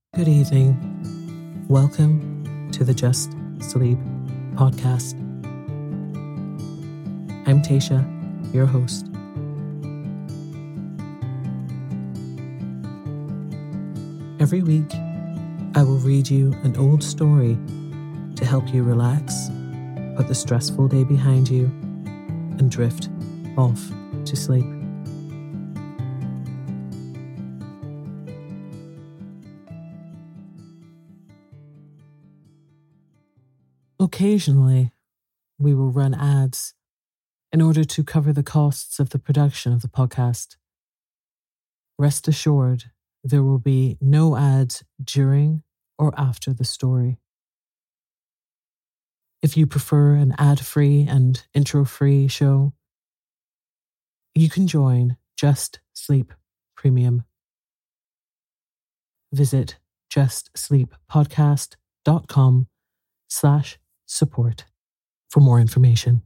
Good evening. Welcome to the Just Sleep podcast. I'm Tasha, your host. Every week, I will read you an old story to help you relax, put the stressful day behind you, and drift off to sleep. Occasionally, we will run ads in order to cover the costs of the production of the podcast. Rest assured, there will be no ads during or after the story. If you prefer an ad-free and intro-free show, you can join Just Sleep Premium. Visit justsleeppodcast.com/support for more information.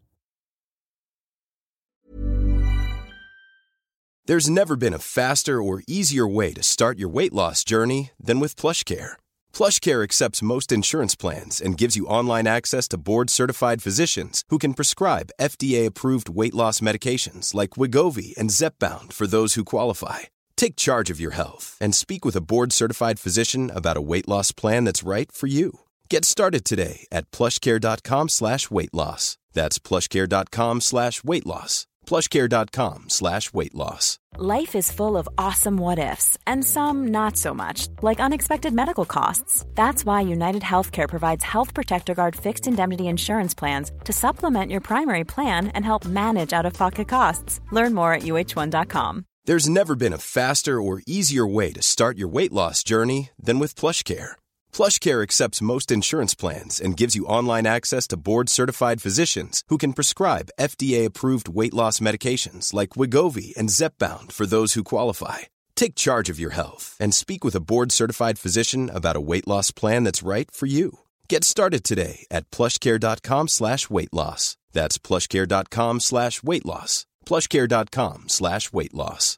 There's never been a faster or easier way to start your weight loss journey than with PlushCare. PlushCare accepts most insurance plans and gives you online access to board-certified physicians who can prescribe FDA-approved weight loss medications like Wegovy and Zepbound for those who qualify. Take charge of your health and speak with a board-certified physician about a weight loss plan that's right for you. Get started today at plushcare.com/weight-loss. That's plushcare.com/weight-loss. plushcare.com/weight-loss. Life is full of awesome what-ifs, and some not so much, like unexpected medical costs. That's why United Healthcare provides Health Protector Guard fixed indemnity insurance plans to supplement your primary plan and help manage out-of-pocket costs. Learn more at uh1.com. There's never been a faster or easier way to start your weight loss journey than with PlushCare. PlushCare accepts most insurance plans and gives you online access to board-certified physicians who can prescribe FDA-approved weight loss medications like Wegovy and Zepbound for those who qualify. Take charge of your health and speak with a board-certified physician about a weight loss plan that's right for you. Get started today at plushcare.com/weight-loss. That's plushcare.com/weight-loss. plushcare.com/weight-loss.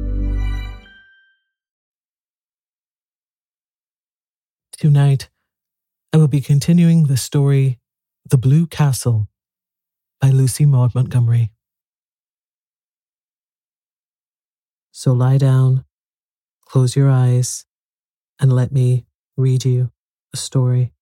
Tonight, I will be continuing the story The Blue Castle by Lucy Maud Montgomery. So lie down, close your eyes, and let me read you a story.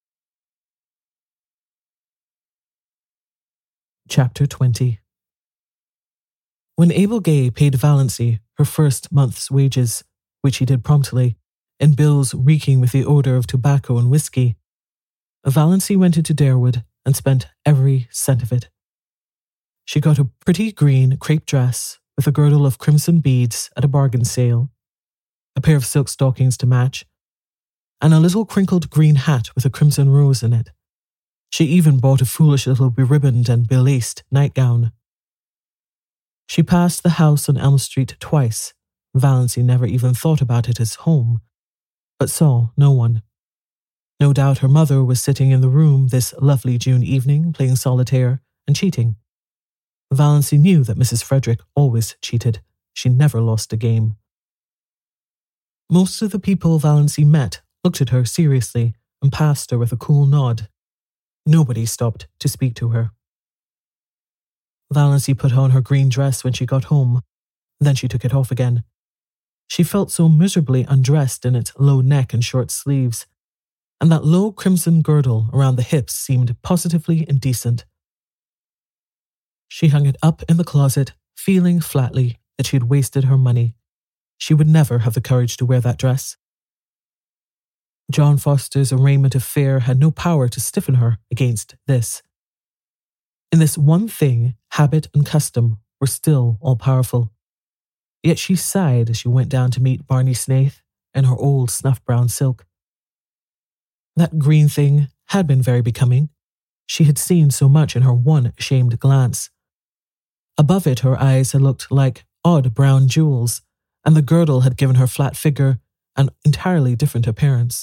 Chapter 20. When Abel Gay paid Valancy her first month's wages, which he did promptly, in bills reeking with the odour of tobacco and whiskey, Valancy went into Darewood and spent every cent of it. She got a pretty green crepe dress with a girdle of crimson beads at a bargain sale, a pair of silk stockings to match, and a little crinkled green hat with a crimson rose in it. She even bought a foolish little beribboned and belaced nightgown. She passed the house on Elm Street twice. Valancy never even thought about it as home, but saw no one. No doubt her mother was sitting in the room this lovely June evening playing solitaire and cheating. Valancy knew that Mrs. Frederick always cheated. She never lost a game. Most of the people Valancy met looked at her seriously and passed her with a cool nod. Nobody stopped to speak to her. Valancy put on her green dress when she got home. Then she took it off again. She felt so miserably undressed in its low neck and short sleeves, and that low crimson girdle around the hips seemed positively indecent. She hung it up in the closet, feeling flatly that she had wasted her money. She would never have the courage to wear that dress. John Foster's arraignment of fare had no power to stiffen her against this. In this one thing, habit and custom were still all-powerful. Yet she sighed as she went down to meet Barney Snaith in her old snuff-brown silk. That green thing had been very becoming. She had seen so much in her one ashamed glance. Above it, her eyes had looked like odd brown jewels, and the girdle had given her flat figure an entirely different appearance.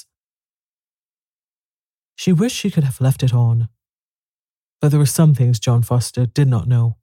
She wished she could have left it on, but there were some things John Foster did not know.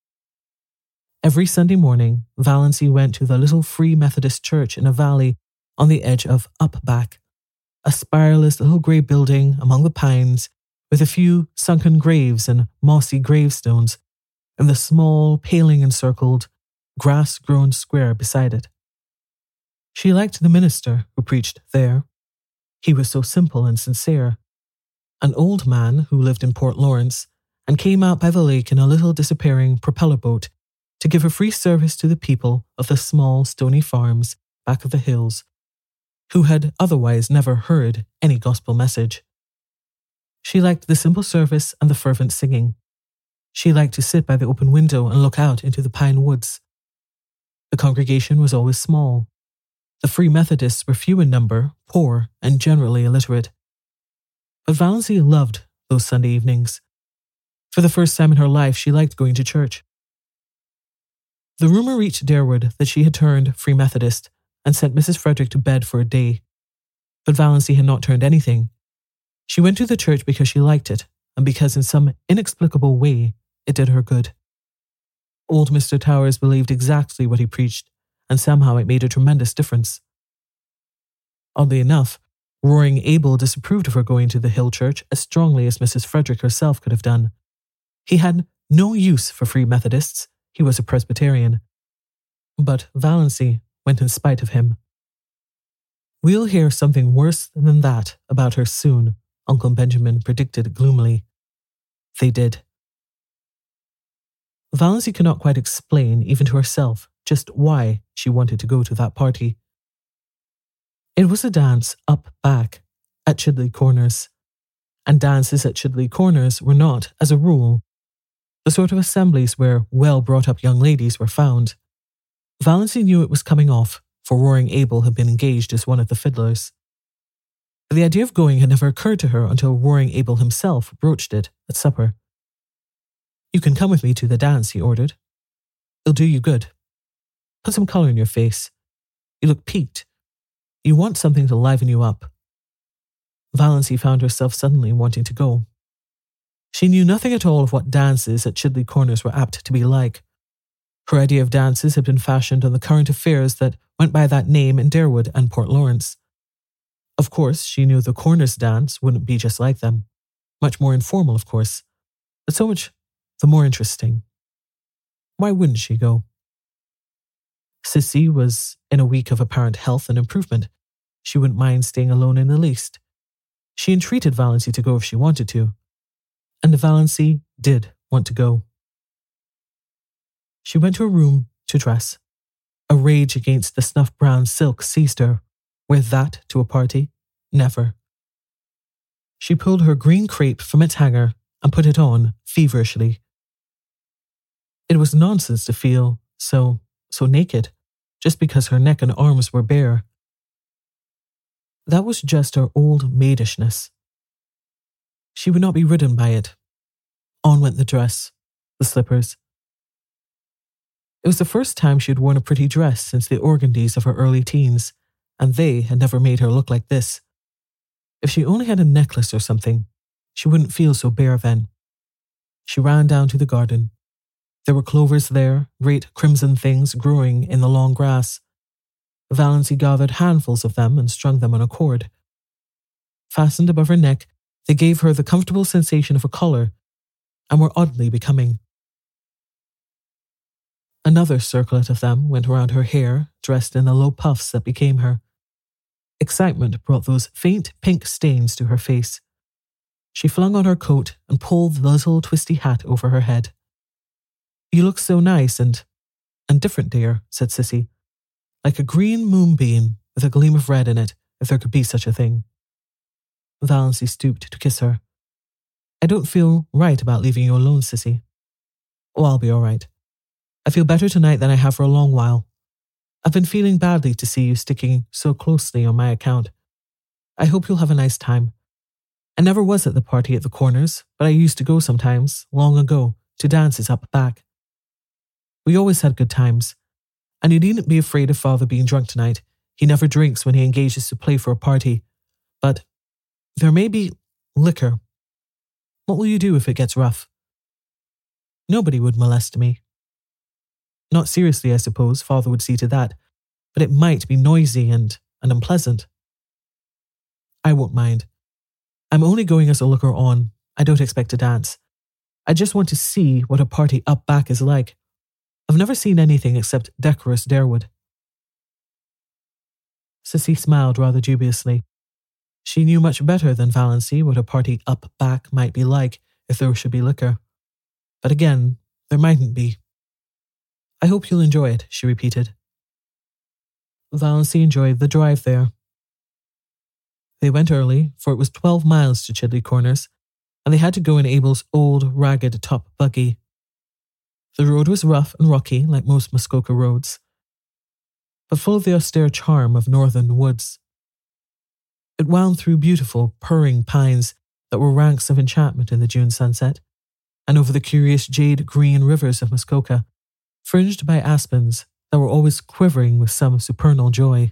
Every Sunday morning, Valancy went to the little Free Methodist church in a valley on the edge of Upback, a spireless little grey building among the pines with a few sunken graves and mossy gravestones in the small, paling-encircled, grass-grown square beside it. She liked the minister who preached there. He was so simple and sincere. An old man who lived in Port Lawrence and came out by the lake in a little disappearing propeller boat to give a free service to the people of the small stony farms back of the hills, who had otherwise never heard any gospel message. She liked the simple service and the fervent singing. She liked to sit by the open window and look out into the pine woods. The congregation was always small. The Free Methodists were few in number, poor, and generally illiterate. But Valency loved those Sunday evenings. For the first time in her life, she liked going to church. The rumour reached Darewood that she had turned Free Methodist and sent Mrs. Frederick to bed for a day. But Valency had not turned anything. She went to the church because she liked it, and because in some inexplicable way it did her good. Old Mr. Towers believed exactly what he preached, and somehow it made a tremendous difference. Oddly enough, Roaring Abel disapproved of her going to the Hill Church as strongly as Mrs. Frederick herself could have done. He had no use for Free Methodists. He was a Presbyterian. But Valency went in spite of him. "We'll hear something worse than that about her soon," Uncle Benjamin predicted gloomily. They did. Valency could not quite explain, even to herself, just why she wanted to go to that party. It was a dance up back at Chidley Corners, and dances at Chidley Corners were not, as a rule, the sort of assemblies where well-brought-up young ladies were found. Valency knew it was coming off, for Roaring Abel had been engaged as one of the fiddlers. But the idea of going had never occurred to her until Roaring Abel himself broached it at supper. "You can come with me to the dance," he ordered. "It'll do you good. Put some colour in your face. You look peaked. You want something to liven you up." Valency found herself suddenly wanting to go. She knew nothing at all of what dances at Chidley Corners were apt to be like. Her idea of dances had been fashioned on the current affairs that went by that name in Darewood and Port Lawrence. Of course, she knew the Corners dance wouldn't be just like them. Much more informal, of course, but so much the more interesting. Why wouldn't she go? Sissy was in a week of apparent health and improvement. She wouldn't mind staying alone in the least. She entreated Valency to go if she wanted to, and Valency did want to go. She went to her room to dress. A rage against the snuff-brown silk seized her. Wear that to a party? Never. She pulled her green crepe from its hanger and put it on feverishly. It was nonsense to feel so naked, just because her neck and arms were bare. That was just her old maidishness. She would not be ridden by it. On went the dress, the slippers. It was the first time she had worn a pretty dress since the organdies of her early teens, and they had never made her look like this. If she only had a necklace or something, she wouldn't feel so bare then. She ran down to the garden. There were clovers there, great crimson things growing in the long grass. Valency gathered handfuls of them and strung them on a cord. Fastened above her neck, they gave her the comfortable sensation of a collar and were oddly becoming. Another circlet of them went around her hair, dressed in the low puffs that became her. Excitement brought those faint pink stains to her face. She flung on her coat and pulled the little twisty hat over her head. "You look so nice and different, dear," said Sissy. "Like a green moonbeam with a gleam of red in it, if there could be such a thing." Valency stooped to kiss her. "I don't feel right about leaving you alone, Sissy." "Oh, I'll be all right. I feel better tonight than I have for a long while. I've been feeling badly to see you sticking so closely on my account. I hope you'll have a nice time. I never was at the party at the Corners, but I used to go sometimes, long ago, to dances up back. We always had good times, and you needn't be afraid of Father being drunk tonight. He never drinks when he engages to play for a party. But there may be liquor. What will you do if it gets rough?" "Nobody would molest me." "Not seriously, I suppose. Father would see to that. But it might be noisy and and unpleasant. I won't mind. I'm only going as a looker-on. I don't expect to dance. I just want to see what a party up back is like. I've never seen anything except decorous Darewood. Sissy smiled rather dubiously. She knew much better than Valancy what a party up back might be like if there should be liquor. But again, there mightn't be. I hope you'll enjoy it, she repeated. Valancy enjoyed the drive there. They went early, for it was 12 miles to Chidley Corners, and they had to go in Abel's old, ragged top buggy. The road was rough and rocky, like most Muskoka roads, but full of the austere charm of northern woods. It wound through beautiful, purring pines that were ranks of enchantment in the June sunset, and over the curious jade-green rivers of Muskoka, fringed by aspens that were always quivering with some supernal joy.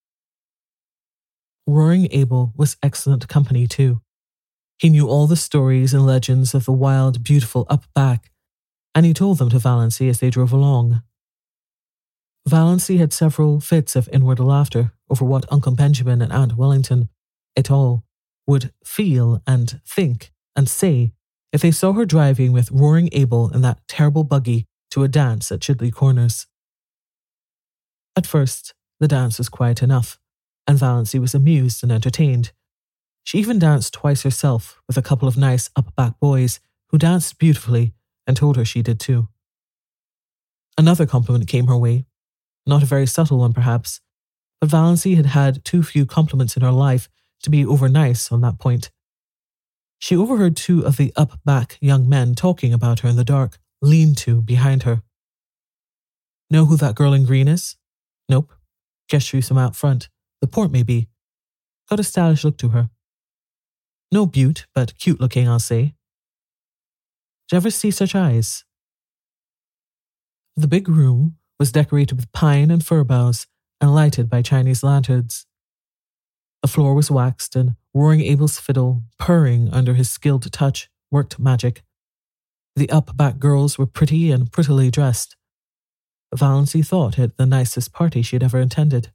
Roaring Abel was excellent company too. He knew all the stories and legends of the wild, beautiful up back, and he told them to Valancy as they drove along. Valancy had several fits of inward laughter over what Uncle Benjamin and Aunt Wellington, et al., would feel and think and say if they saw her driving with Roaring Abel in that terrible buggy to a dance at Chidley Corners. At first, the dance was quiet enough, and Valancy was amused and entertained. She even danced twice herself with a couple of nice up-back boys who danced beautifully and told her she did too. Another compliment came her way, not a very subtle one perhaps, but Valancy had had too few compliments in her life to be over-nice on that point. She overheard two of the up-back young men talking about her in the dark, lean-to behind her. Know who that girl in green is? Nope. Guess she's from out front. The port, maybe. Got a stylish look to her. No beaut, but cute-looking, I'll say. Did you ever see such eyes? The big room was decorated with pine and fir boughs and lighted by Chinese lanterns. The floor was waxed, and Roaring Abel's fiddle, purring under his skilled touch, worked magic. The up-back girls were pretty and prettily dressed. Valancy thought it the nicest party she had ever attended.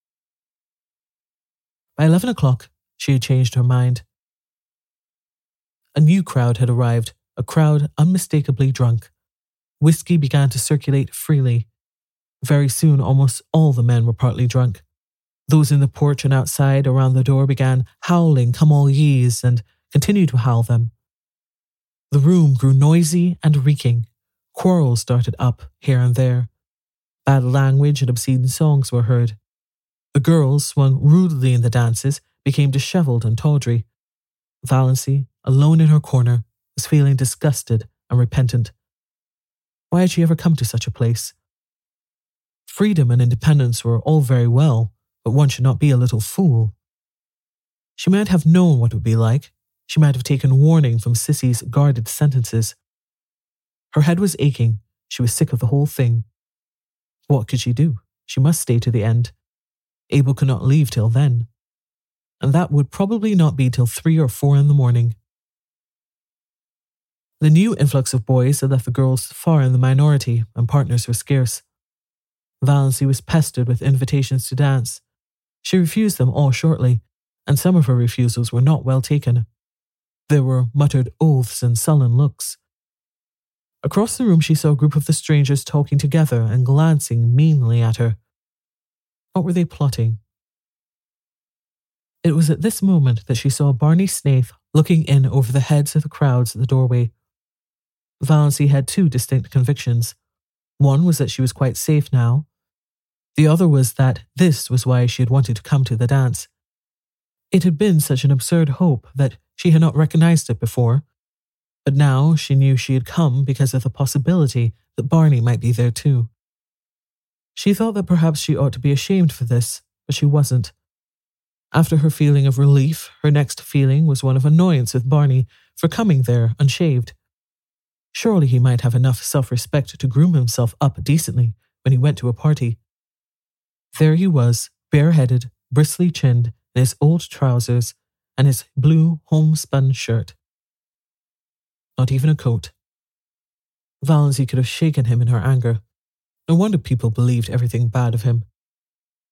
By 11 o'clock, she had changed her mind. A new crowd had arrived, a crowd unmistakably drunk. Whiskey began to circulate freely. Very soon, almost all the men were partly drunk. Those in the porch and outside around the door began howling "Come all ye's" and continued to howl them. The room grew noisy and reeking. Quarrels started up here and there. Bad language and obscene songs were heard. The girls, swung rudely in the dances, became dishevelled and tawdry. Valancy, alone in her corner, was feeling disgusted and repentant. Why had she ever come to such a place? Freedom and independence were all very well, but one should not be a little fool. She might have known what it would be like. She might have taken warning from Sissy's guarded sentences. Her head was aching. She was sick of the whole thing. What could she do? She must stay to the end. Abel could not leave till then. And that would probably not be till 3 or 4 in the morning. The new influx of boys had left the girls far in the minority, and partners were scarce. Valancy was pestered with invitations to dance. She refused them all shortly, and some of her refusals were not well taken. There were muttered oaths and sullen looks. Across the room she saw a group of the strangers talking together and glancing meanly at her. What were they plotting? It was at this moment that she saw Barney Snaith looking in over the heads of the crowds at the doorway. Valancy had 2 distinct convictions. One was that she was quite safe now. The other was that this was why she had wanted to come to the dance. It had been such an absurd hope that she had not recognized it before, but now she knew she had come because of the possibility that Barney might be there too. She thought that perhaps she ought to be ashamed for this, but she wasn't. After her feeling of relief, her next feeling was one of annoyance with Barney for coming there unshaved. Surely he might have enough self-respect to groom himself up decently when he went to a party. There he was, bareheaded, bristly-chinned, in his old trousers and his blue homespun shirt. Not even a coat. Valancy could have shaken him in her anger. No wonder people believed everything bad of him.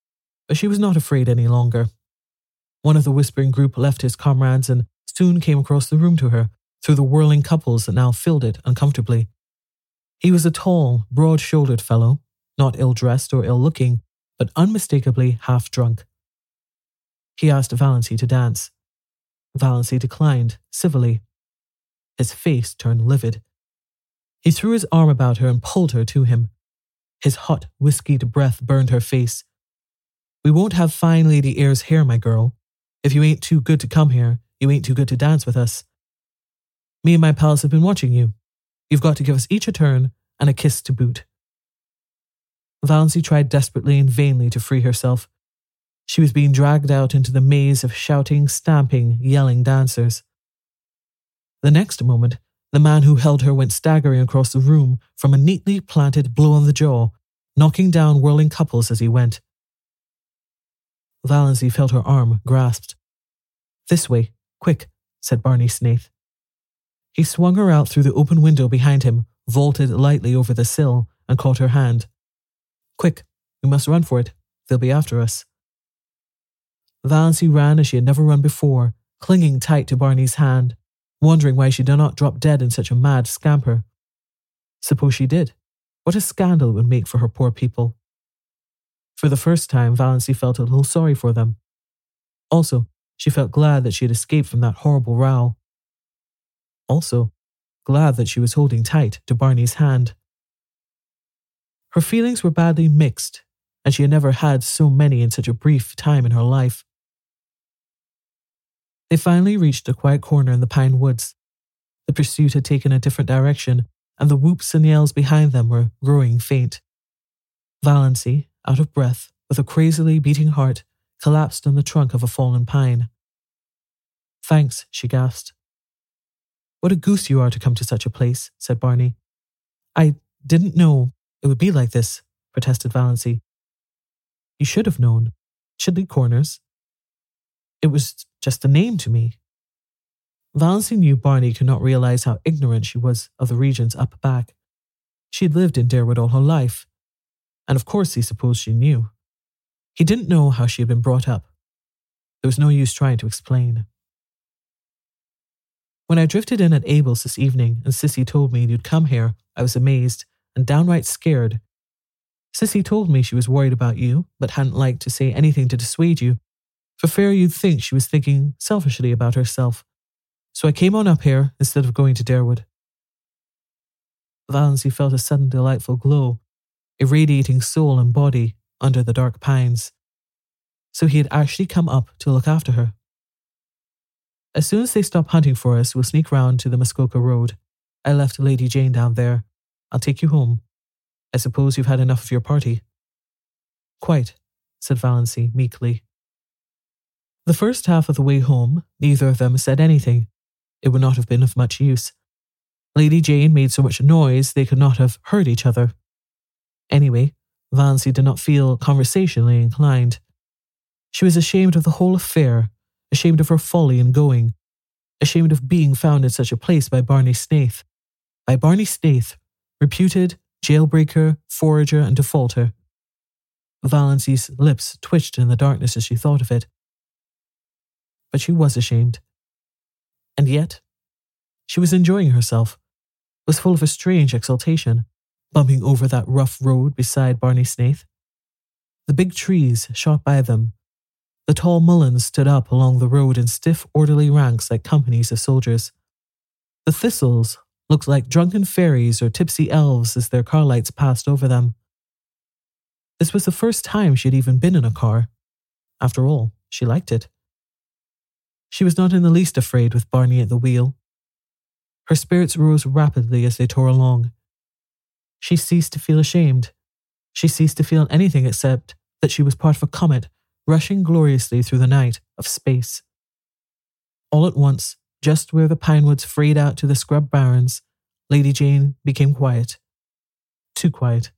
But she was not afraid any longer. One of the whispering group left his comrades and soon came across the room to her, through the whirling couples that now filled it uncomfortably. He was a tall, broad-shouldered fellow, not ill-dressed or ill-looking, but unmistakably half-drunk. He asked Valancy to dance. Valancy declined, civilly. His face turned livid. He threw his arm about her and pulled her to him. His hot, whiskied breath burned her face. "We won't have fine lady airs here, my girl. If you ain't too good to come here, you ain't too good to dance with us. Me and my pals have been watching you. You've got to give us each a turn and a kiss to boot." Valancy tried desperately and vainly to free herself. She was being dragged out into the maze of shouting, stamping, yelling dancers. The next moment, the man who held her went staggering across the room from a neatly planted blow on the jaw, knocking down whirling couples as he went. Valancy felt her arm grasped. "This way, quick," said Barney Snaith. He swung her out through the open window behind him, vaulted lightly over the sill, and caught her hand. "Quick, we must run for it. They'll be after us." Valancy ran as she had never run before, clinging tight to Barney's hand, wondering why she did not drop dead in such a mad scamper. Suppose she did? What a scandal it would make for her poor people. For the first time, Valancy felt a little sorry for them. Also, she felt glad that she had escaped from that horrible row. Also, glad that she was holding tight to Barney's hand. Her feelings were badly mixed, and she had never had so many in such a brief time in her life. They finally reached a quiet corner in the pine woods. The pursuit had taken a different direction, and the whoops and yells behind them were growing faint. Valancy, out of breath, with a crazily beating heart, collapsed on the trunk of a fallen pine. "Thanks," she gasped. "What a goose you are to come to such a place," said Barney. "I didn't know it would be like this," protested Valancy. "You should have known. Chidley Corners. It was just a name to me." Valancy knew Barney could not realize how ignorant she was of the regions up back. She had lived in Darewood all her life, and of course he supposed she knew. He didn't know how she had been brought up. There was no use trying to explain. "When I drifted in at Abel's this evening and Sissy told me you'd come here, I was amazed and downright scared. Sissy told me she was worried about you, but hadn't liked to say anything to dissuade you, for fear you'd think she was thinking selfishly about herself. So I came on up here instead of going to Darewood." Valancy felt a sudden delightful glow, irradiating soul and body under the dark pines. So he had actually come up to look after her. "As soon as they stop hunting for us, we'll sneak round to the Muskoka Road. I left Lady Jane down there. I'll take you home. I suppose you've had enough of your party." "Quite," said Valancy meekly. The first half of the way home, neither of them said anything. It would not have been of much use. Lady Jane made so much noise they could not have heard each other. Anyway, Valancy did not feel conversationally inclined. She was ashamed of the whole affair, ashamed of her folly in going, ashamed of being found in such a place by Barney Snaith. By Barney Snaith, reputed jailbreaker, forager, and defaulter. Valancy's lips twitched in the darkness as she thought of it. But she was ashamed. And yet, she was enjoying herself, was full of a strange exultation, bumping over that rough road beside Barney Snaith. The big trees shot by them. The tall mulleins stood up along the road in stiff, orderly ranks like companies of soldiers. The thistles looked like drunken fairies or tipsy elves as their car lights passed over them. This was the first time she had even been in a car. After all, she liked it. She was not in the least afraid with Barney at the wheel. Her spirits rose rapidly as they tore along. She ceased to feel ashamed. She ceased to feel anything except that she was part of a comet rushing gloriously through the night of space. All at once, just where the pine woods frayed out to the scrub barrens, Lady Jane became quiet. Too quiet.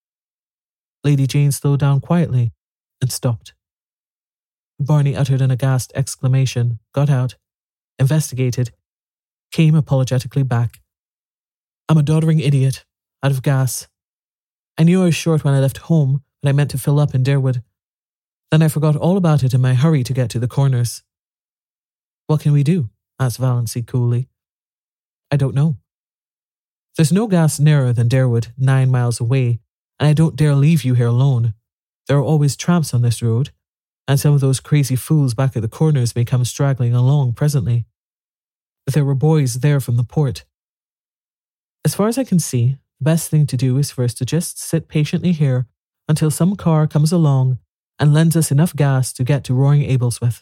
Lady Jane slowed down quietly and stopped. Barney uttered an aghast exclamation, got out, investigated, came apologetically back. "I'm a doddering idiot, out of gas. I knew I was short when I left home, but I meant to fill up in Darewood. Then I forgot all about it in my hurry to get to the Corners. What can we do? Asked Valancy coolly. I don't know. There's no gas nearer than Darewood, 9 miles away, and I don't dare leave you here alone. There are always tramps on this road, and some of those crazy fools back at the Corners may come straggling along presently. There were boys there from the port. As far as I can see, the best thing to do is for us to just sit patiently here until some car comes along and lends us enough gas to get to Roaring Ablesworth.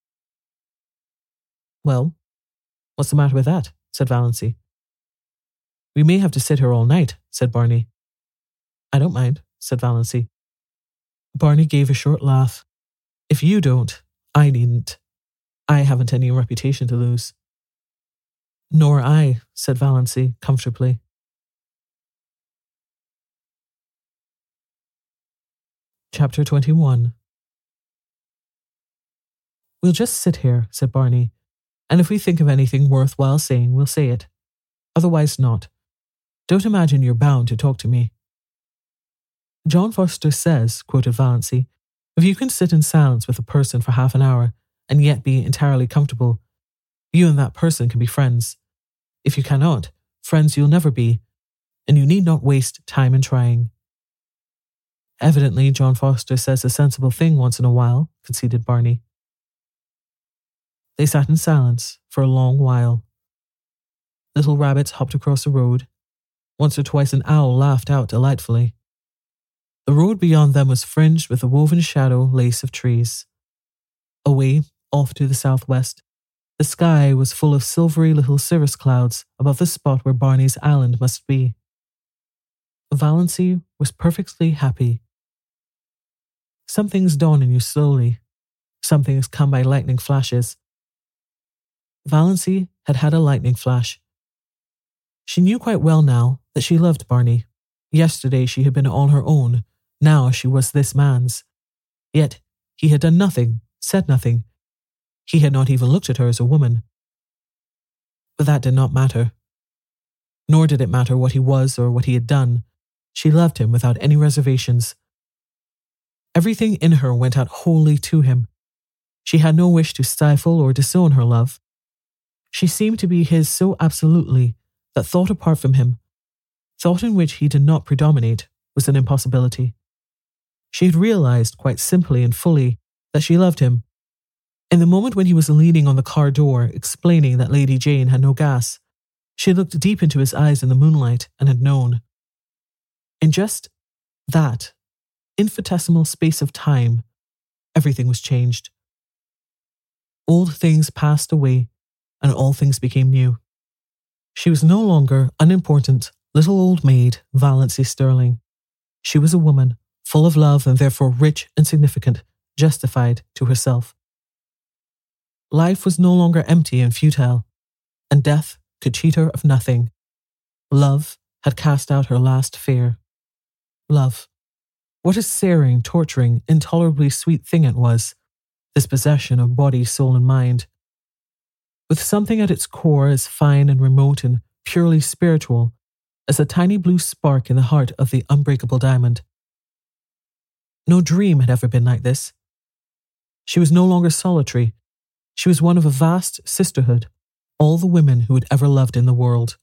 Well, what's the matter with that? Said Valancy. We may have to sit here all night, said Barney. I don't mind, said Valancy. Barney gave a short laugh. If you don't, I needn't. I haven't any reputation to lose. Nor I, said Valancy comfortably. Chapter 21. We'll just sit here, said Barney, and if we think of anything worthwhile saying, we'll say it. Otherwise not. Don't imagine you're bound to talk to me. John Foster says, quoted Valancy, if you can sit in silence with a person for half an hour and yet be entirely comfortable, you and that person can be friends. If you cannot, friends you'll never be, and you need not waste time in trying. Evidently, John Foster says a sensible thing once in a while, conceded Barney. They sat in silence for a long while. Little rabbits hopped across the road. Once or twice an owl laughed out delightfully. The road beyond them was fringed with a woven shadow lace of trees. Away, off to the southwest, the sky was full of silvery little cirrus clouds above the spot where Barney's island must be. Valancy was perfectly happy. Some things dawn in you slowly. Some things come by lightning flashes. Valancy had had a lightning flash. She knew quite well now that she loved Barney. Yesterday she had been all her own. Now she was this man's. Yet he had done nothing, said nothing. He had not even looked at her as a woman. But that did not matter. Nor did it matter what he was or what he had done. She loved him without any reservations. Everything in her went out wholly to him. She had no wish to stifle or disown her love. She seemed to be his so absolutely that thought apart from him, thought in which he did not predominate, was an impossibility. She had realized quite simply and fully that she loved him. In the moment when he was leaning on the car door, explaining that Lady Jane had no gas, she looked deep into his eyes in the moonlight and had known. In just that infinitesimal space of time, everything was changed. Old things passed away, and all things became new. She was no longer unimportant little old maid Valancy Sterling. She was a woman, full of love and therefore rich and significant, justified to herself. Life was no longer empty and futile, and death could cheat her of nothing. Love had cast out her last fear. Love. What a searing, torturing, intolerably sweet thing it was, this possession of body, soul, and mind. With something at its core as fine and remote and purely spiritual as a tiny blue spark in the heart of the unbreakable diamond. No dream had ever been like this. She was no longer solitary. She was one of a vast sisterhood, all the women who had ever loved in the world.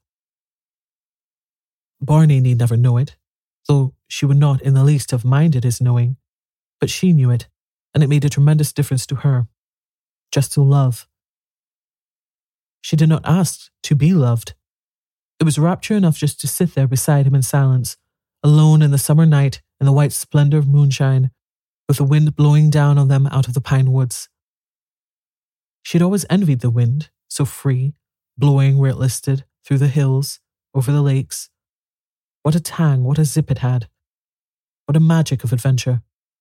Barney need never know it, though she would not in the least have minded his knowing, but she knew it, and it made a tremendous difference to her. Just to love. She did not ask to be loved. It was rapture enough just to sit there beside him in silence, alone in the summer night in the white splendor of moonshine, with the wind blowing down on them out of the pine woods. She had always envied the wind, so free, blowing where it listed, through the hills, over the lakes. What a tang, what a zip it had. What a magic of adventure.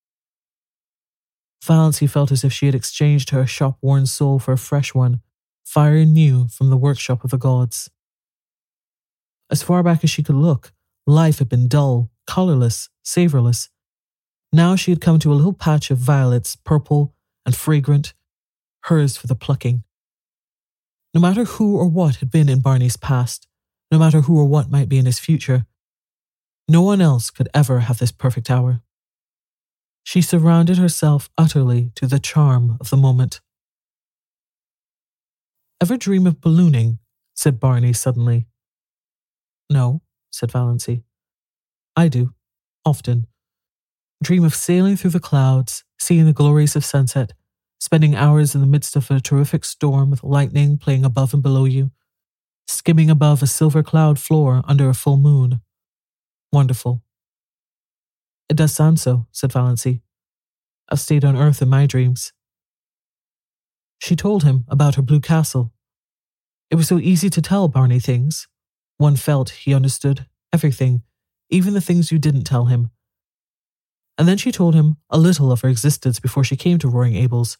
Valancy felt as if she had exchanged her shop-worn soul for a fresh one, fiery new from the workshop of the gods. As far back as she could look, life had been dull, colourless, savourless. Now she had come to a little patch of violets, purple and fragrant, hers for the plucking. No matter who or what had been in Barney's past, no matter who or what might be in his future, no one else could ever have this perfect hour. She surrounded herself utterly to the charm of the moment. "Ever dream of ballooning?" said Barney suddenly. "No," said Valancy. "I do, often. Dream of sailing through the clouds, seeing the glories of sunset, spending hours in the midst of a terrific storm with lightning playing above and below you, skimming above a silver cloud floor under a full moon. Wonderful." "It does sound so," said Valancy. "I've stayed on Earth in my dreams." She told him about her blue castle. It was so easy to tell Barney things. One felt he understood everything, even the things you didn't tell him. And then she told him a little of her existence before she came to Roaring Abel's.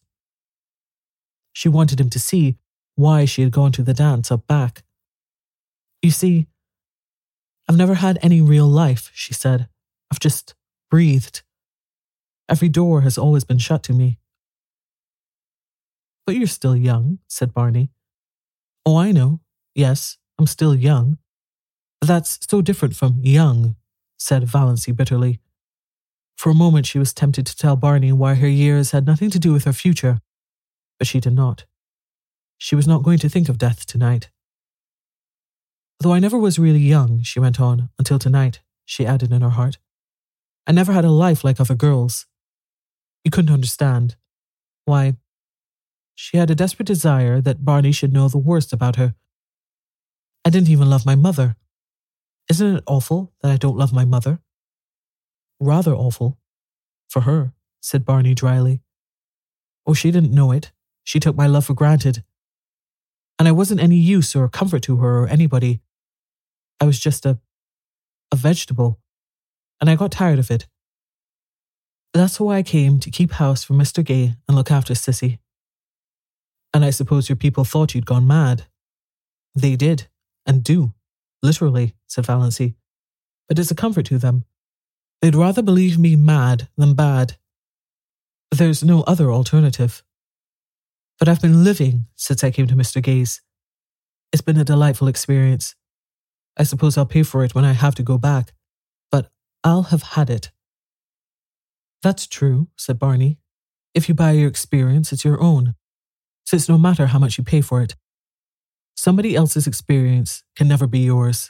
She wanted him to see why she had gone to the dance up back. "You see, I've never had any real life," she said. "I've just breathed. Every door has always been shut to me." "But you're still young," said Barney. "Oh, I know. Yes, I'm still young. But that's so different from young," said Valancy bitterly. For a moment she was tempted to tell Barney why her years had nothing to do with her future, but she did not. She was not going to think of death tonight. "Though I never was really young," she went on, "until tonight," she added in her heart. "I never had a life like other girls. You couldn't understand. Why," she had a desperate desire that Barney should know the worst about her. "I didn't even love my mother. Isn't it awful that I don't love my mother?" "Rather awful. For her," said Barney dryly. "Oh, she didn't know it. She took my love for granted. And I wasn't any use or comfort to her or anybody. I was just a vegetable. And I got tired of it. That's why I came to keep house for Mr. Gay and look after Sissy. And I suppose your people thought you'd gone mad." "They did, and do, literally," said Valancy. "But it's a comfort to them. They'd rather believe me mad than bad. There's no other alternative. But I've been living since I came to Mr. Gay's. It's been a delightful experience. I suppose I'll pay for it when I have to go back, but I'll have had it." "That's true," said Barney. "If you buy your experience, it's your own. So it's no matter how much you pay for it. Somebody else's experience can never be yours."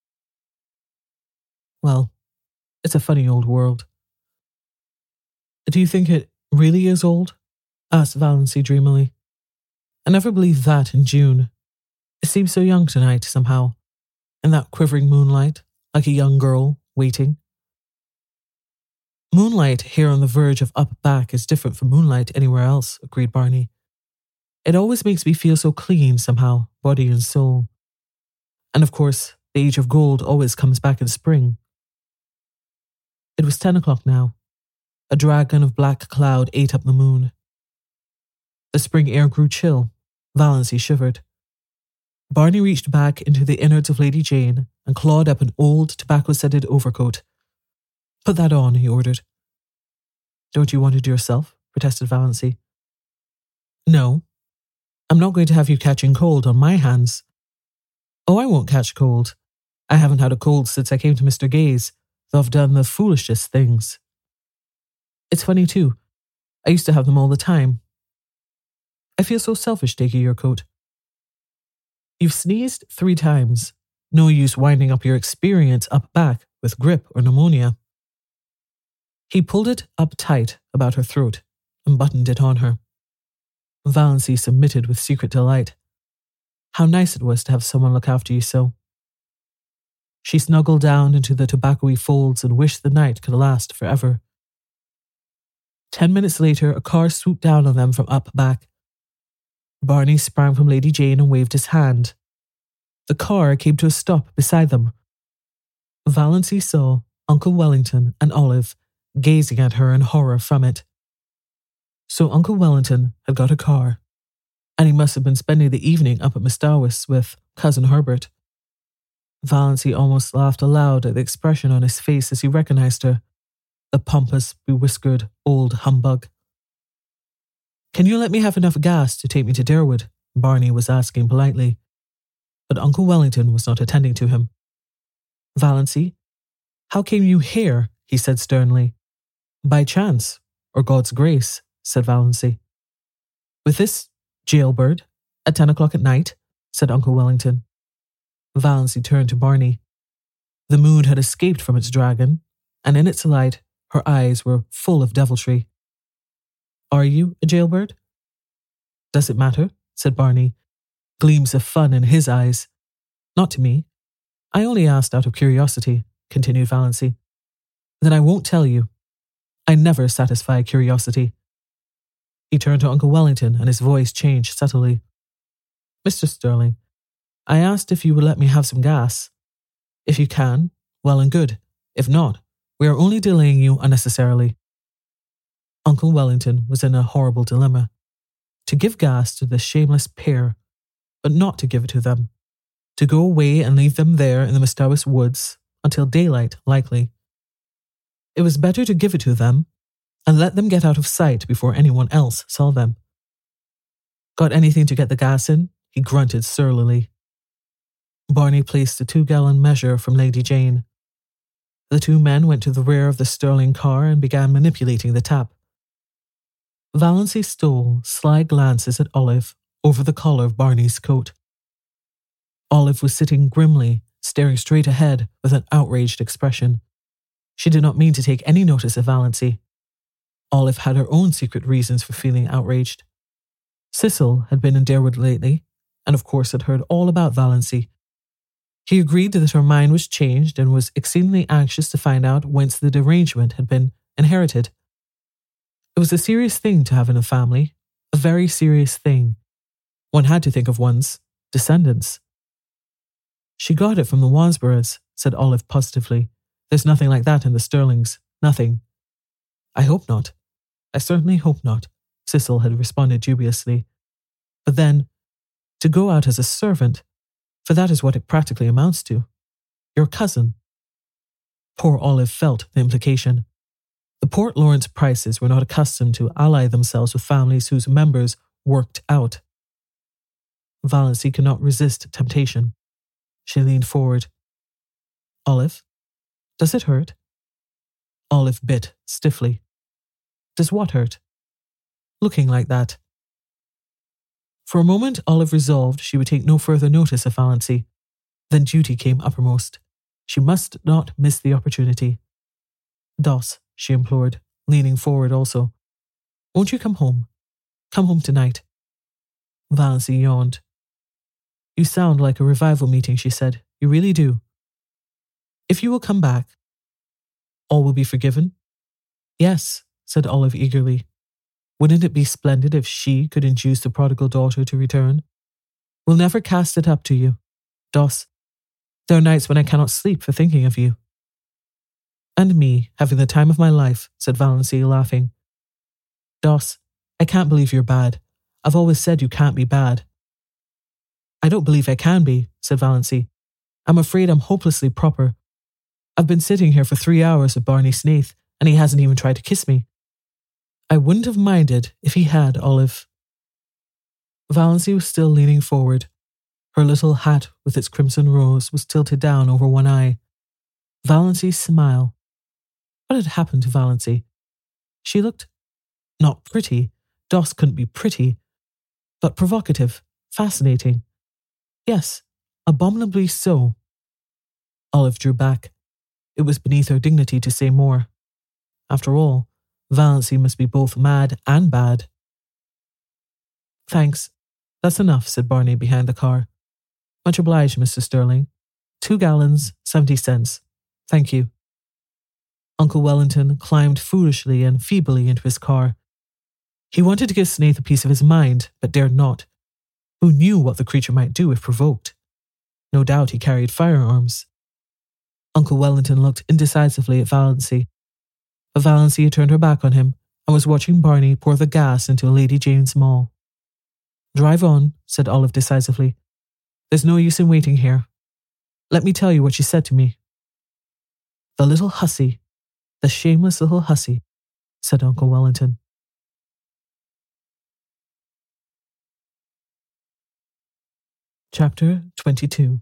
"Well, it's a funny old world." "Do you think it really is old?" asked Valancy dreamily. "I never believed that in June. It seems so young tonight, somehow, in that quivering moonlight, like a young girl waiting." "Moonlight here on the verge of up back is different from moonlight anywhere else," agreed Barney. "It always makes me feel so clean somehow, body and soul. And of course, the age of gold always comes back in spring." It was 10 o'clock now. A dragon of black cloud ate up the moon. The spring air grew chill. Valancy shivered. Barney reached back into the innards of Lady Jane and clawed up an old tobacco-scented overcoat. "Put that on," he ordered. "Don't you want it yourself?" protested Valancy. "No. I'm not going to have you catching cold on my hands." "Oh, I won't catch cold. I haven't had a cold since I came to Mr. Gay's, though I've done the foolishest things. It's funny too. I used to have them all the time. I feel so selfish taking your coat. You've sneezed 3 times. No use winding up your experience up back with grippe or pneumonia." He pulled it up tight about her throat and buttoned it on her. Valancy submitted with secret delight. How nice it was to have someone look after you so. She snuggled down into the tobacco-y folds and wished the night could last forever. 10 minutes later, a car swooped down on them from up back. Barney sprang from Lady Jane and waved his hand. The car came to a stop beside them. Valancy saw Uncle Wellington and Olive gazing at her in horror from it. So Uncle Wellington had got a car, and he must have been spending the evening up at Mistawis with Cousin Herbert. Valancy almost laughed aloud at the expression on his face as he recognized her, the pompous, bewhiskered old humbug. "Can you let me have enough gas to take me to Darewood?" Barney was asking politely. But Uncle Wellington was not attending to him. "Valancy, how came you here?" he said sternly. "By chance," or God's grace, said Valancy. With this jailbird at 10 o'clock at night, said Uncle Wellington. Valancy turned to Barney. The moon had escaped from its dragon, and in its light her eyes were full of deviltry. Are you a jailbird? Does it matter? Said Barney, gleams of fun in his eyes. Not to me. I only asked out of curiosity, continued Valancy. Then I won't tell you. I never satisfy curiosity. He turned to Uncle Wellington and his voice changed subtly. Mr. Sterling, I asked if you would let me have some gas. If you can, well and good. If not, we are only delaying you unnecessarily. Uncle Wellington was in a horrible dilemma. To give gas to this shameless pair, but not to give it to them. To go away and leave them there in the Mistowis woods until daylight, likely. It was better to give it to them and let them get out of sight before anyone else saw them. Got anything to get the gas in? He grunted surlily. Barney placed a 2-gallon measure from Lady Jane. The two men went to the rear of the Sterling car and began manipulating the tap. Valancy stole sly glances at Olive over the collar of Barney's coat. Olive was sitting grimly, staring straight ahead with an outraged expression. She did not mean to take any notice of Valancy. Olive had her own secret reasons for feeling outraged. Cecil had been in Darewood lately, and of course had heard all about Valancy. He agreed that her mind was changed and was exceedingly anxious to find out whence the derangement had been inherited. It was a serious thing to have in a family, a very serious thing. One had to think of one's descendants. She got it from the Wansboroughs, said Olive positively. There's nothing like that in the Sterlings. Nothing. I hope not. I certainly hope not, Cecil had responded dubiously. But then, to go out as a servant, for that is what it practically amounts to. Your cousin. Poor Olive felt the implication. The Port Lawrence Prices were not accustomed to ally themselves with families whose members worked out. Valancy could not resist temptation. She leaned forward. Olive, does it hurt? Olive bit stiffly. Does what hurt? Looking like that. For a moment, Olive resolved she would take no further notice of Valancy. Then duty came uppermost. She must not miss the opportunity. Doss, she implored, leaning forward also. Won't you come home? Come home tonight. Valancy yawned. You sound like a revival meeting, she said. You really do. If you will come back, all will be forgiven? Yes, said Olive eagerly. Wouldn't it be splendid if she could induce the prodigal daughter to return? We'll never cast it up to you. Doss, there are nights when I cannot sleep for thinking of you. And me, having the time of my life, said Valancy, laughing. Doss, I can't believe you're bad. I've always said you can't be bad. I don't believe I can be, said Valancy. I'm afraid I'm hopelessly proper. I've been sitting here for 3 hours with Barney Snaith, and he hasn't even tried to kiss me. I wouldn't have minded if he had, Olive. Valancy was still leaning forward. Her little hat with its crimson rose was tilted down over one eye. Valancy's smile. What had happened to Valancy? She looked not pretty. Doss couldn't be pretty, but provocative, fascinating. Yes, abominably so. Olive drew back. It was beneath her dignity to say more. After all, Valancy must be both mad and bad. Thanks. That's enough, said Barney behind the car. Much obliged, Mr. Sterling. 2 gallons, 70 cents. Thank you. Uncle Wellington climbed foolishly and feebly into his car. He wanted to give Snaith a piece of his mind, but dared not. Who knew what the creature might do if provoked? No doubt he carried firearms. Uncle Wellington looked indecisively at Valancy. But Valancy had turned her back on him and was watching Barney pour the gas into Lady Jane's maul. Drive on, said Olive decisively. There's no use in waiting here. Let me tell you what she said to me. The little hussy, the shameless little hussy, said Uncle Wellington. Chapter 22.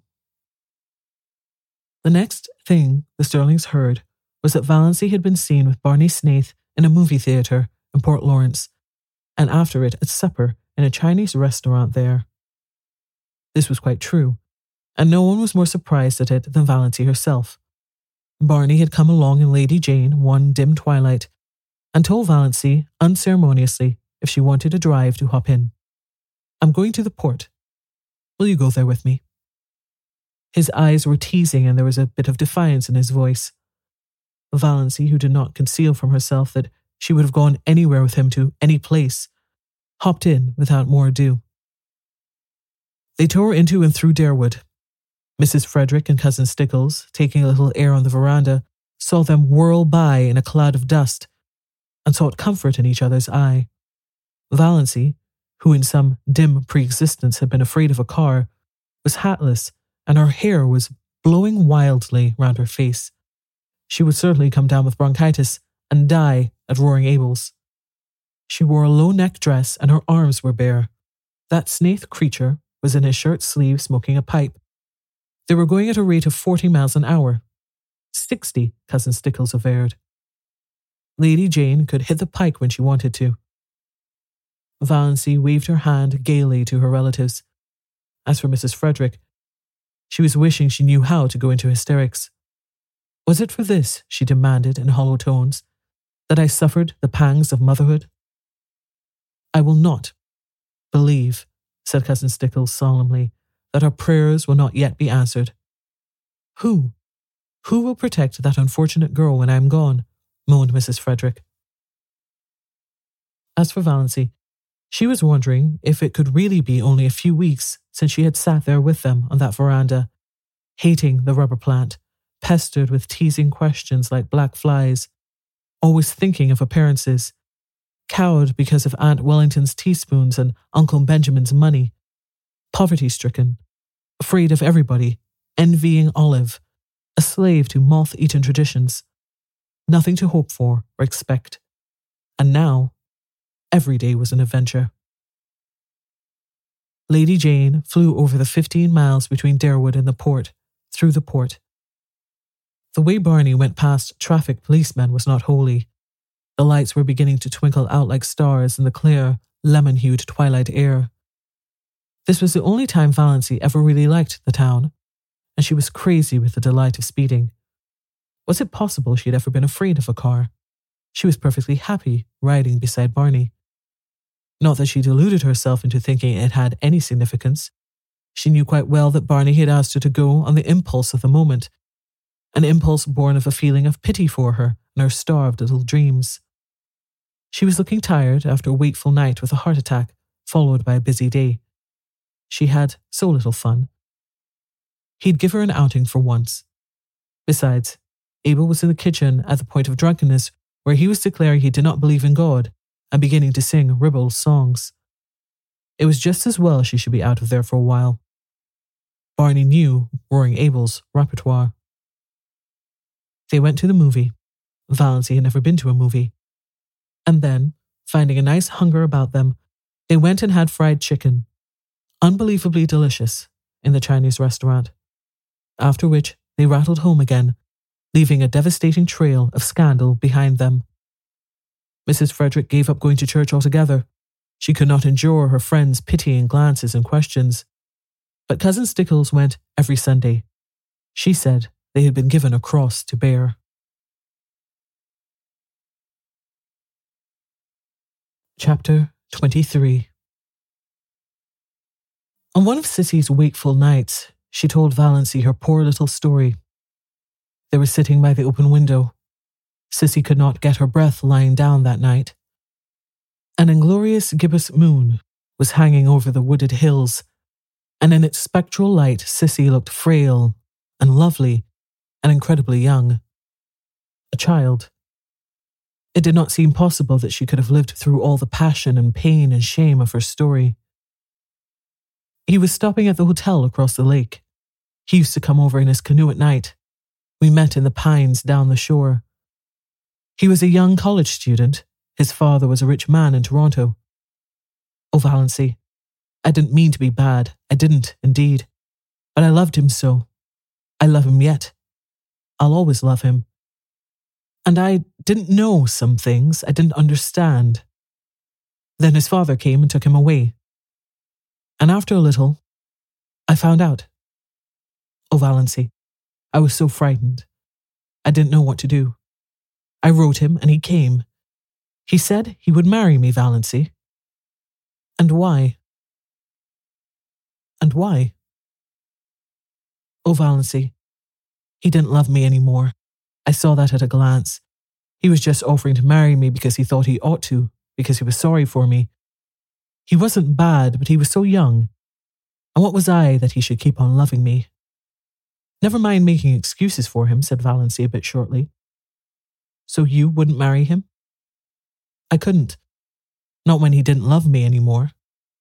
The next thing the Sterlings heard was that Valancy had been seen with Barney Snaith in a movie theatre in Port Lawrence, and after it at supper in a Chinese restaurant there. This was quite true, and no one was more surprised at it than Valancy herself. Barney had come along in Lady Jane one dim twilight and told Valancy unceremoniously if she wanted a drive to hop in. "I'm going to the port. Will you go there with me?" His eyes were teasing and there was a bit of defiance in his voice. Valancy, who did not conceal from herself that she would have gone anywhere with him to any place, hopped in without more ado. They tore into and through Darewood. Mrs. Frederick and Cousin Stickles, taking a little air on the veranda, saw them whirl by in a cloud of dust and sought comfort in each other's eye. Valancy, who in some dim pre-existence had been afraid of a car, was hatless and her hair was blowing wildly round her face. She would certainly come down with bronchitis and die at Roaring Abel's. She wore a low-neck dress and her arms were bare. That Snaith creature was in his shirt sleeve smoking a pipe. They were going at a rate of 40 miles an hour. 60, Cousin Stickles averred. Lady Jane could hit the pike when she wanted to. Valancy waved her hand gaily to her relatives. As for Mrs. Frederick, she was wishing she knew how to go into hysterics. Was it for this, she demanded in hollow tones, that I suffered the pangs of motherhood? "I will not believe," said Cousin Stickles solemnly, "that our prayers will not yet be answered." Who will protect that unfortunate girl when I am gone?" moaned Mrs. Frederick. As for Valancy, she was wondering if it could really be only a few weeks since she had sat there with them on that veranda, hating the rubber plant, pestered with teasing questions like black flies, always thinking of appearances, cowed because of Aunt Wellington's teaspoons and Uncle Benjamin's money, poverty-stricken, afraid of everybody, envying Olive, a slave to moth-eaten traditions, nothing to hope for or expect. And now, every day was an adventure. Lady Jane flew over the 15 miles between Darewood and the port, through the port. The way Barney went past traffic policemen was not holy. The lights were beginning to twinkle out like stars in the clear, lemon-hued twilight air. This was the only time Valancy ever really liked the town, and she was crazy with the delight of speeding. Was it possible she had ever been afraid of a car? She was perfectly happy riding beside Barney. Not that she deluded herself into thinking it had any significance. She knew quite well that Barney had asked her to go on the impulse of the moment, an impulse born of a feeling of pity for her and her starved little dreams. She was looking tired after a wakeful night with a heart attack, followed by a busy day. She had so little fun. He'd give her an outing for once. Besides, Abel was in the kitchen at the point of drunkenness where he was declaring he did not believe in God and beginning to sing ribald songs. It was just as well she should be out of there for a while. Barney knew Roaring Abel's repertoire. They went to the movie. Valancy had never been to a movie. And then, finding a nice hunger about them, they went and had fried chicken, unbelievably delicious, in the Chinese restaurant. After which, they rattled home again, leaving a devastating trail of scandal behind them. Mrs. Frederick gave up going to church altogether. She could not endure her friends' pitying glances and questions. But Cousin Stickles went every Sunday. She said they had been given a cross to bear. Chapter 23. On one of Cissy's wakeful nights, she told Valancy her poor little story. They were sitting by the open window. Sissy could not get her breath lying down that night. An inglorious gibbous moon was hanging over the wooded hills, and in its spectral light Sissy looked frail and lovely and incredibly young. A child. It did not seem possible that she could have lived through all the passion and pain and shame of her story. He was stopping at the hotel across the lake. He used to come over in his canoe at night. We met in the pines down the shore. He was a young college student. His father was a rich man in Toronto. Oh, Valancy, I didn't mean to be bad. I didn't, indeed. But I loved him so. I love him yet. I'll always love him. And I didn't know some things. I didn't understand. Then his father came and took him away. And after a little, I found out. Oh, Valency, I was so frightened. I didn't know what to do. I wrote him and he came. He said he would marry me, Valency. And why? And why? Oh, Valency, he didn't love me anymore. I saw that at a glance. He was just offering to marry me because he thought he ought to, because he was sorry for me. He wasn't bad, but he was so young. And what was I that he should keep on loving me? Never mind making excuses for him, said Valency a bit shortly. So you wouldn't marry him? I couldn't. Not when he didn't love me anymore.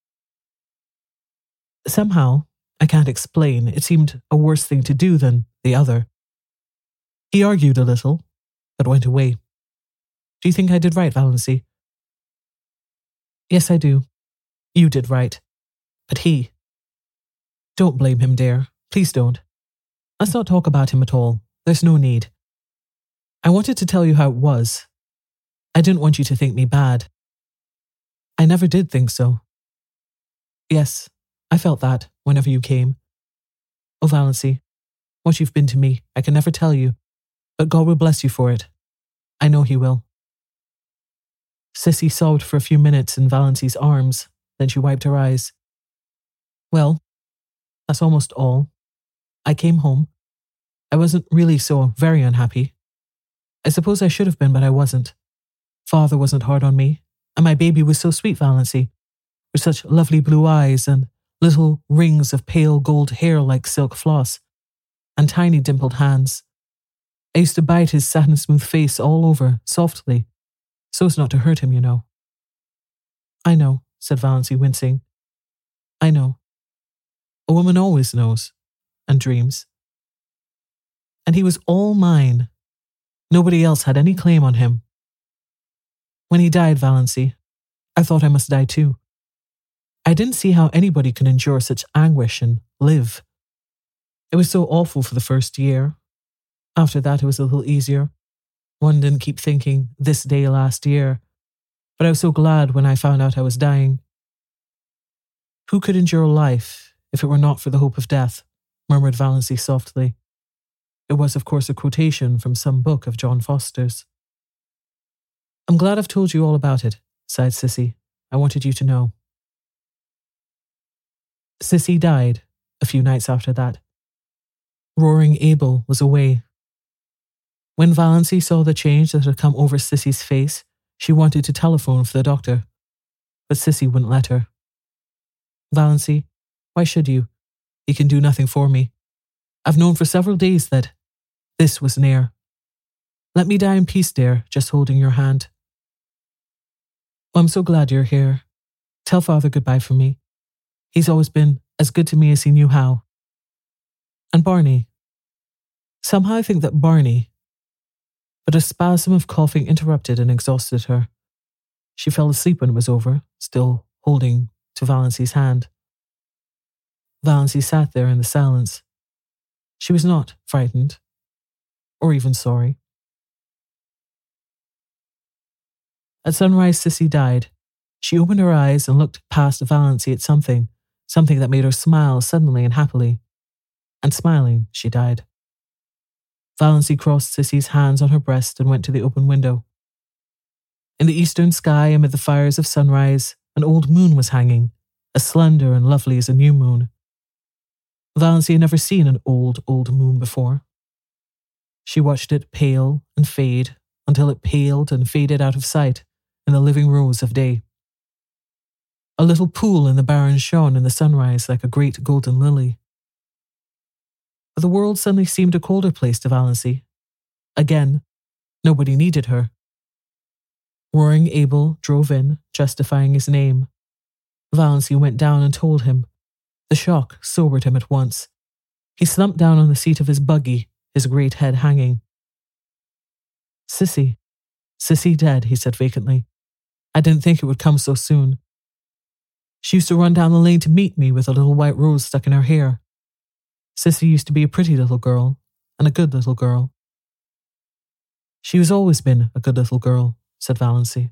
Somehow, I can't explain, it seemed a worse thing to do than the other. He argued a little, but went away. Do you think I did right, Valency? Yes, I do. You did right. But he... Don't blame him, dear. Please don't. Let's not talk about him at all. There's no need. I wanted to tell you how it was. I didn't want you to think me bad. I never did think so. Yes, I felt that whenever you came. Oh, Valency, what you've been to me, I can never tell you, but God will bless you for it. I know He will. Sissy sobbed for a few minutes in Valency's arms, then she wiped her eyes. Well, that's almost all. I came home. I wasn't really so very unhappy. I suppose I should have been, but I wasn't. Father wasn't hard on me, and my baby was so sweet, Valency, with such lovely blue eyes and little rings of pale gold hair like silk floss, and tiny dimpled hands. I used to bite his satin-smooth face all over, softly, so as not to hurt him, you know. I know, said Valency, wincing. I know. A woman always knows, and dreams. And he was all mine. Nobody else had any claim on him. When he died, Valency, I thought I must die too. I didn't see how anybody could endure such anguish and live. It was so awful for the first year. After that, it was a little easier. One didn't keep thinking, this day last year. But I was so glad when I found out I was dying. Who could endure life if it were not for the hope of death? Murmured Valency softly. It was, of course, a quotation from some book of John Foster's. I'm glad I've told you all about it, sighed Sissy. I wanted you to know. Sissy died a few nights after that. Roaring Abel was away. When Valency saw the change that had come over Sissy's face, she wanted to telephone for the doctor, but Sissy wouldn't let her. Valency, why should you? He can do nothing for me. I've known for several days that this was near. Let me die in peace, dear, just holding your hand. Oh, I'm so glad you're here. Tell Father goodbye for me. He's always been as good to me as he knew how. And Barney. Somehow I think that Barney... But a spasm of coughing interrupted and exhausted her. She fell asleep when it was over, still holding to Valency's hand. Valency sat there in the silence. She was not frightened, or even sorry. At sunrise, Sissy died. She opened her eyes and looked past Valency at something that made her smile suddenly and happily. And smiling, she died. Valency crossed Sissy's hands on her breast and went to the open window. In the eastern sky, amid the fires of sunrise, an old moon was hanging, as slender and lovely as a new moon. Valency had never seen an old moon before. She watched it pale and fade until it paled and faded out of sight in the living rose of day. A little pool in the barren shone in the sunrise like a great golden lily. But the world suddenly seemed a colder place to Valency. Again, nobody needed her. Roaring Abel drove in, justifying his name. Valency went down and told him. The shock sobered him at once. He slumped down on the seat of his buggy, his great head hanging. Sissy dead, he said vacantly. I didn't think it would come so soon. She used to run down the lane to meet me with a little white rose stuck in her hair. Sissy used to be a pretty little girl, and a good little girl. She has always been a good little girl, said Valancy.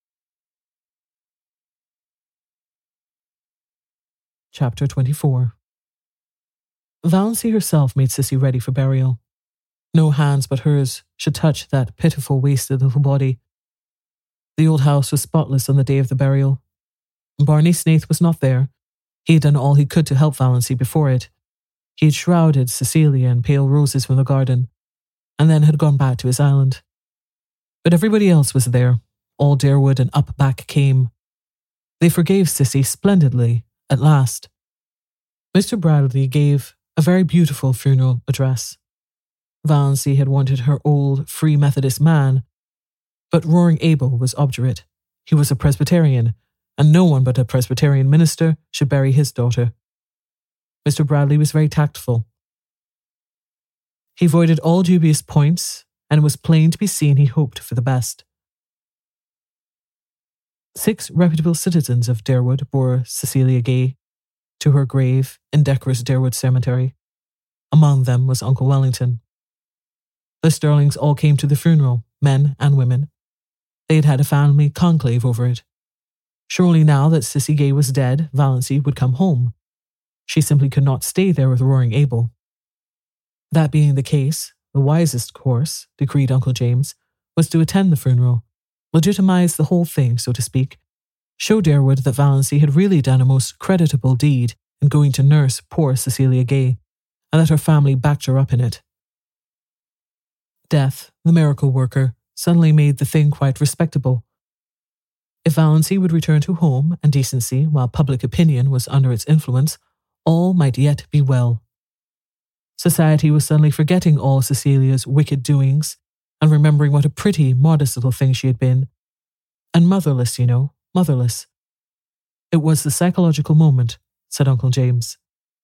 Chapter 24. Valancy herself made Sissy ready for burial. No hands but hers should touch that pitiful, wasted little body. The old house was spotless on the day of the burial. Barney Snaith was not there. He had done all he could to help Valancy before it. He had shrouded Cecilia in pale roses from the garden, and then had gone back to his island. But everybody else was there. All Darewood and Upback came. They forgave Sissy splendidly, at last. Mr. Bradley gave a very beautiful funeral address. Valancy had wanted her old Free Methodist man, but Roaring Abel was obdurate. He was a Presbyterian, and no one but a Presbyterian minister should bury his daughter. Mr. Bradley was very tactful. He avoided all dubious points, and it was plain to be seen he hoped for the best. 6 reputable citizens of Darewood bore Cecilia Gay to her grave in decorous Darewood Cemetery. Among them was Uncle Wellington. The Sterlings all came to the funeral, men and women. They had had a family conclave over it. Surely now that Sissy Gay was dead, Valancy would come home. She simply could not stay there with Roaring Abel. That being the case, the wisest course, decreed Uncle James, was to attend the funeral, legitimize the whole thing, so to speak, show Darewood that Valancy had really done a most creditable deed in going to nurse poor Cecilia Gay, and that her family backed her up in it. Death, the miracle worker, suddenly made the thing quite respectable. If Valancy would return to home and decency while public opinion was under its influence, all might yet be well. Society was suddenly forgetting all Cecilia's wicked doings and remembering what a pretty, modest little thing she had been. And motherless, you know, motherless. It was the psychological moment, said Uncle James.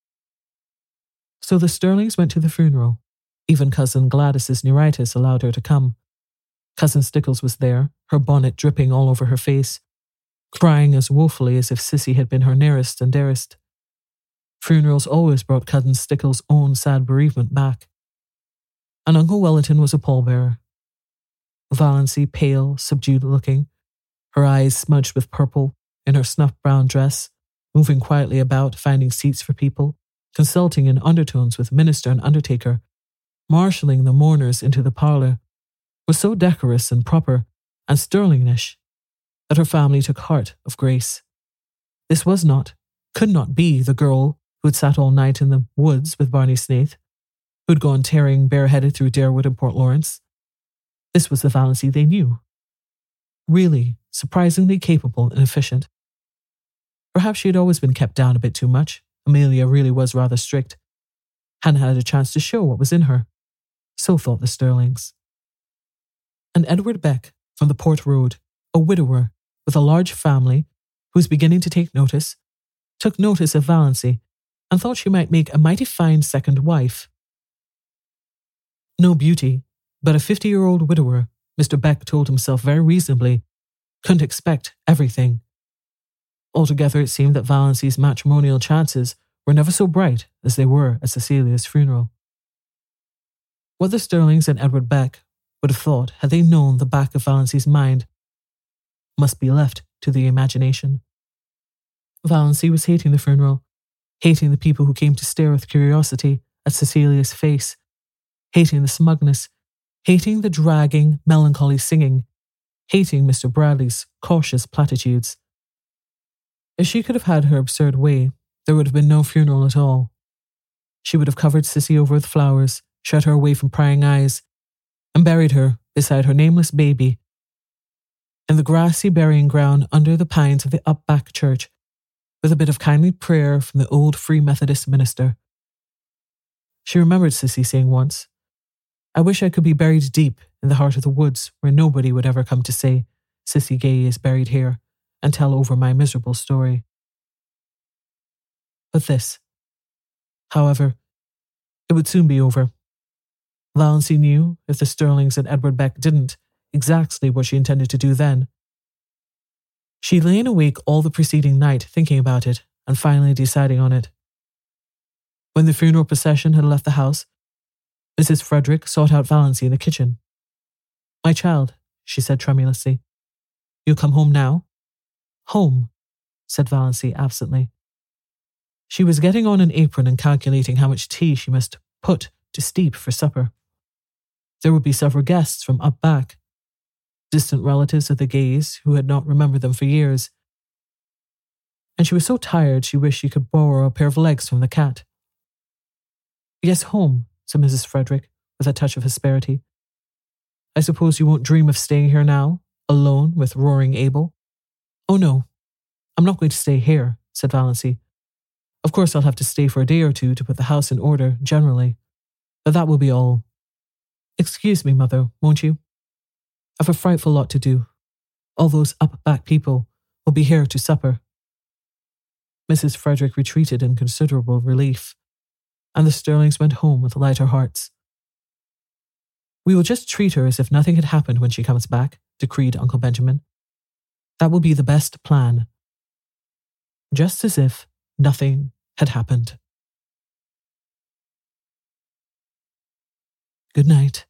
So the Sterlings went to the funeral. Even Cousin Gladys's neuritis allowed her to come. Cousin Stickles was there, her bonnet dripping all over her face, crying as woefully as if Sissy had been her nearest and dearest. Funerals always brought Cousin Stickles' own sad bereavement back. And Uncle Wellington was a pallbearer. Valancy, pale, subdued-looking, her eyes smudged with purple, in her snuff-brown dress, moving quietly about, finding seats for people, consulting in undertones with minister and undertaker, marshalling the mourners into the parlour, was so decorous and proper and Sterlingish that her family took heart of grace. This was not, could not be the girl who had sat all night in the woods with Barney Snaith, who had gone tearing bareheaded through Darewood and Port Lawrence. This was the Valancy they knew. Really, surprisingly capable and efficient. Perhaps she had always been kept down a bit too much. Amelia really was rather strict. Hadn't had a chance to show what was in her. So thought the Sterlings. And Edward Beck, from the Port Road, a widower with a large family who was beginning to take notice, took notice of Valancy and thought she might make a mighty fine second wife. No beauty, but a 50-year-old widower, Mr. Beck told himself very reasonably, couldn't expect everything. Altogether, it seemed that Valancy's matrimonial chances were never so bright as they were at Cecilia's funeral. What the Sterlings and Edward Beck would have thought had they known the back of Valancy's mind must be left to the imagination. Valancy was hating the funeral, hating the people who came to stare with curiosity at Cecilia's face, hating the smugness, hating the dragging, melancholy singing, hating Mr. Bradley's cautious platitudes. If she could have had her absurd way, there would have been no funeral at all. She would have covered Sissy over with flowers, shut her away from prying eyes, and buried her beside her nameless baby in the grassy burying ground under the pines of the Upback Church, with a bit of kindly prayer from the old Free Methodist minister. She remembered Sissy saying once, "I wish I could be buried deep in the heart of the woods where nobody would ever come to say, 'Sissy Gay is buried here,' and tell over my miserable story." But this, however, it would soon be over. Valancy knew, if the Sterlings and Edward Beck didn't, exactly what she intended to do then. She lay awake all the preceding night thinking about it and finally deciding on it. When the funeral procession had left the house, Mrs. Frederick sought out Valancy in the kitchen. My child, she said tremulously, you'll come home now? Home, said Valancy absently. She was getting on an apron and calculating how much tea she must put to steep for supper. There would be several guests from up back, distant relatives of the Gays who had not remembered them for years, and she was so tired she wished she could borrow a pair of legs from the cat. Yes, home, said Mrs. Frederick, with a touch of asperity. I suppose you won't dream of staying here now, alone with roaring Abel? Oh no, I'm not going to stay here, said Valancy. Of course I'll have to stay for a day or two to put the house in order generally, but that will be all. Excuse me, Mother, won't you? I've a frightful lot to do. All those up-back people will be here to supper. Mrs. Frederick retreated in considerable relief, and the Sterlings went home with lighter hearts. We will just treat her as if nothing had happened when she comes back, decreed Uncle Benjamin. That will be the best plan. Just as if nothing had happened. Good night.